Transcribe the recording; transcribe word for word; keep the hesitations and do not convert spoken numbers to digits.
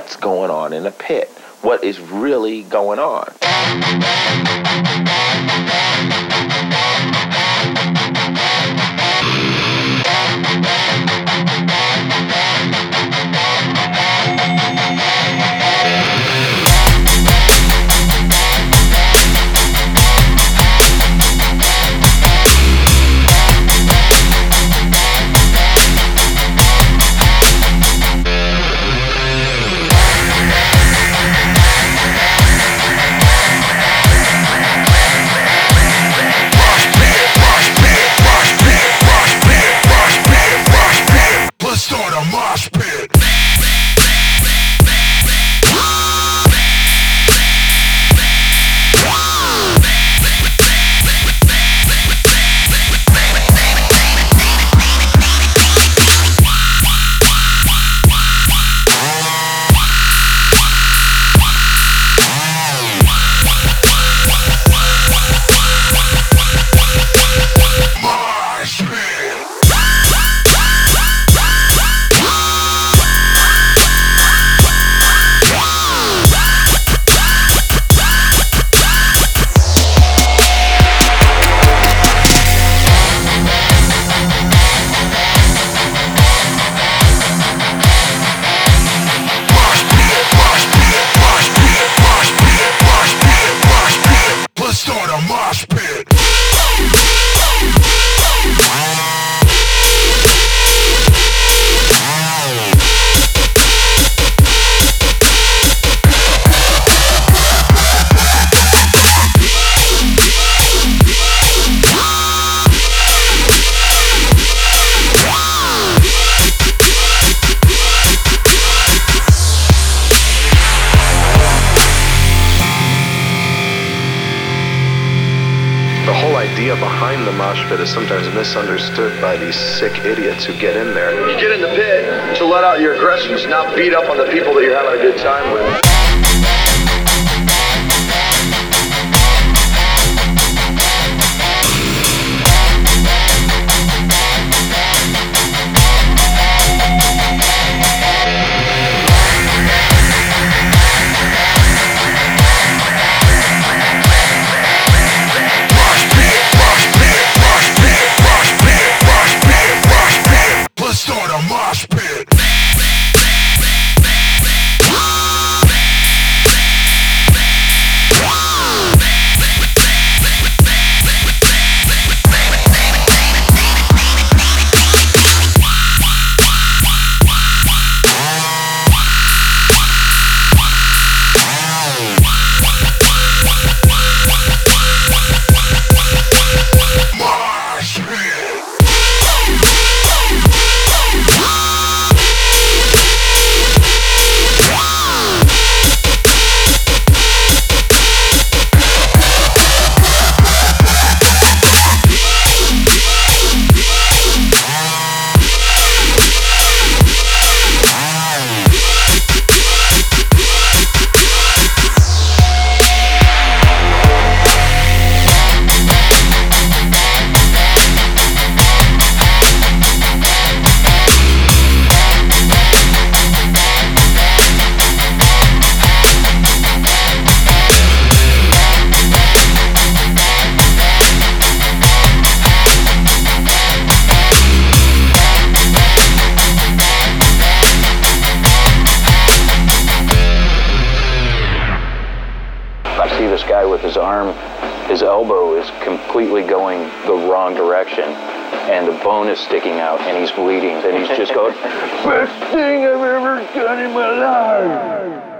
what's going on in the pit, what is really going on. Behind the mosh pit is sometimes misunderstood by these sick idiots who get in there. You get in the pit to let out your aggressions, not beat up on the people that you're having a good time with. Guy with his arm, his elbow is completely going the wrong direction, and the bone is sticking out, and he's bleeding, and he's just going, best thing I've ever done in my life.